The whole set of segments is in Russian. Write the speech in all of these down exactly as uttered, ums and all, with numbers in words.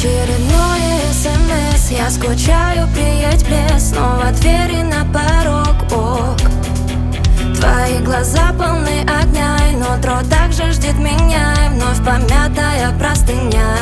Очередное смс, я скучаю, приедь в лес. Снова двери на порог, ок. Твои глаза полны огня, и нутро также ждет меня, и вновь помятая простыня.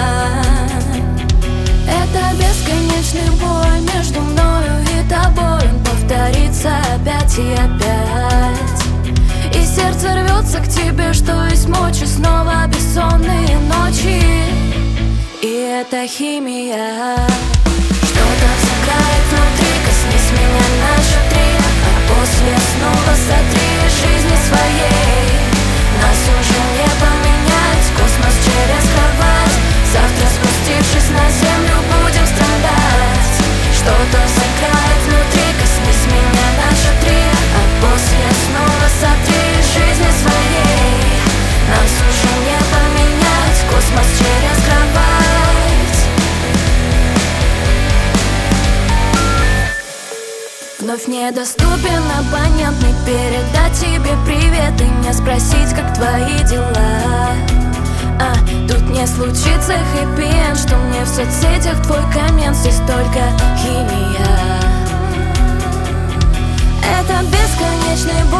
Это бесконечный бой между мною и тобой. Он повторится опять и опять, и сердце рвется к тебе, что есть мочи. Снова бессонные ночи, и это химия. Что-то взыграет внутри, коснись меня на три, а после снова сотри жизни своей. Нас уже не поменять, космос через кровать. Завтра, спустившись на землю, будем страдать. Что-то взыграет внутри, коснись меня на три, а после снова сотри жизни своей. Нас уже не поменять, космос через кровать. Вновь недоступен абонентный, передать тебе привет и мне спросить, как твои дела. А, тут не случится хэппи-энд, что мне в соцсетях твой коммент. Здесь только химия. Это бесконечный бой